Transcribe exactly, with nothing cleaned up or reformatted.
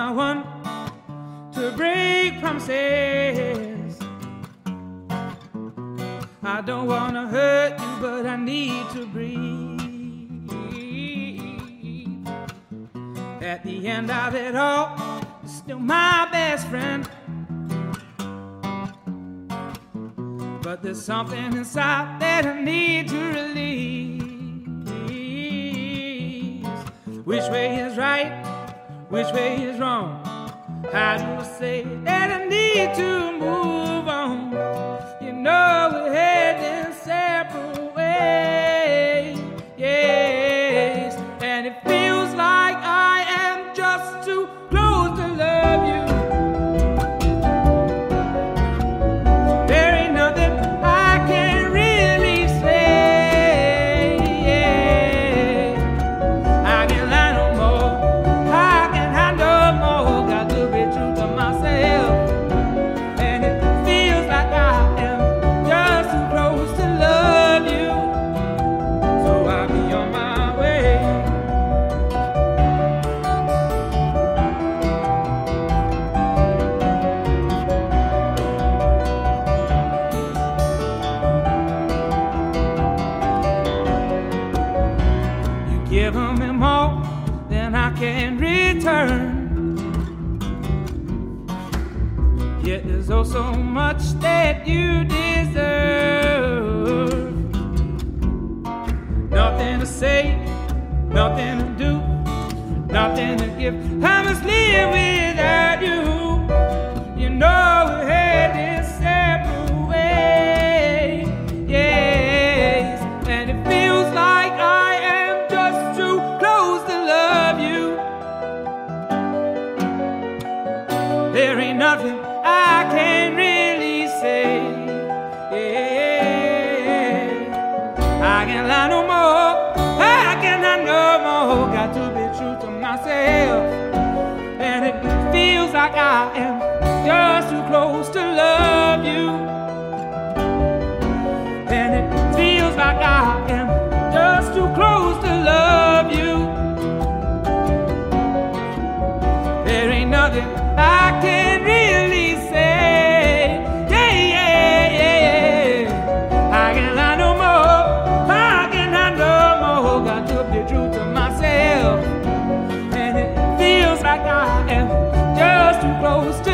not one to break promises. I don't want to hurt you, but I need to breathe. At the end of it all, you're still my best friend. But there's something inside that I need to release. Which way is right? Which way is wrong? How do I say that I need to move on? You know we're heading separate ways, yes. And it feels like I am just too close to love you. There ain't nothing I can really say, yeah. I can't lie no more, I can't hide no more. Got to be true to myself. And it feels like I am just too close to love you. So I'll be on my way. You give me more than I can return. Yet there's oh so much that you deserve. Nothing to say, nothing to do, nothing to give. I must live without you. You know we're headed separate ways, yes. And it feels like I am just too close to love you. There ain't nothing I can really say, yeah. I can't lie no more, I cannot no more. Got to be true to myself. And it feels like I am just too close to love you. And it feels like I am just too close to love you. There ain't nothing I can really say, yeah, yeah, yeah. I can't lie no more, I cannot no more. Got to be true to myself. And it feels like I am just too close to